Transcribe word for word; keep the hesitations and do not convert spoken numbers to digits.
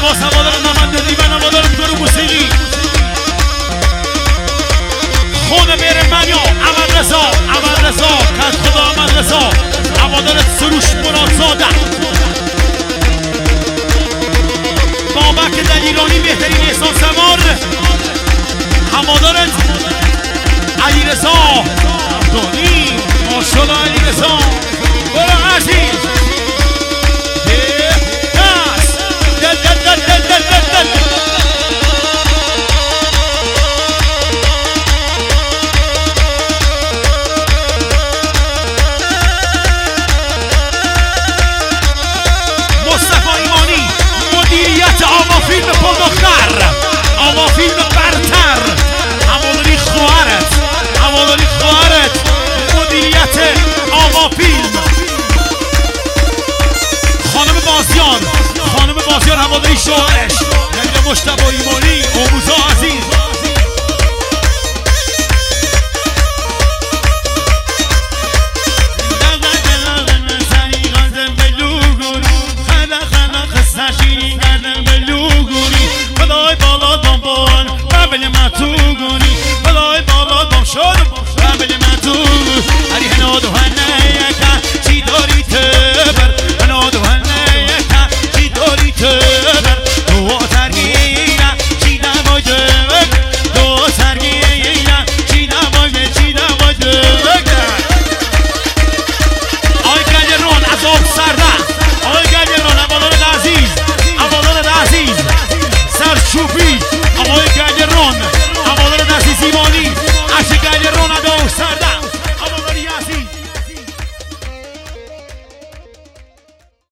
عباس هوادار نماینده دیوان هوادار گروه موسیقی خون بیر منیا احمد رضا احمد رضا کت خدا احمد رضا هوادار سروش مرادزاده بابک دلیرانی بهترین احسان سوار هوادارت علی رضا دانی ماشاءالله علی رضا برو عزیز دست دل دل دل دل دل دل دل مصطفی ایمانی مدیریت آوا فیلم پرداختر آوا فیلم برتر هواداری خواهرت هواداری خواهرت مدیریت آوا فیلم خانم بازیان خانم بازیان هواداری شوهرش نجم مجتبی ایمانی آموزا عزیز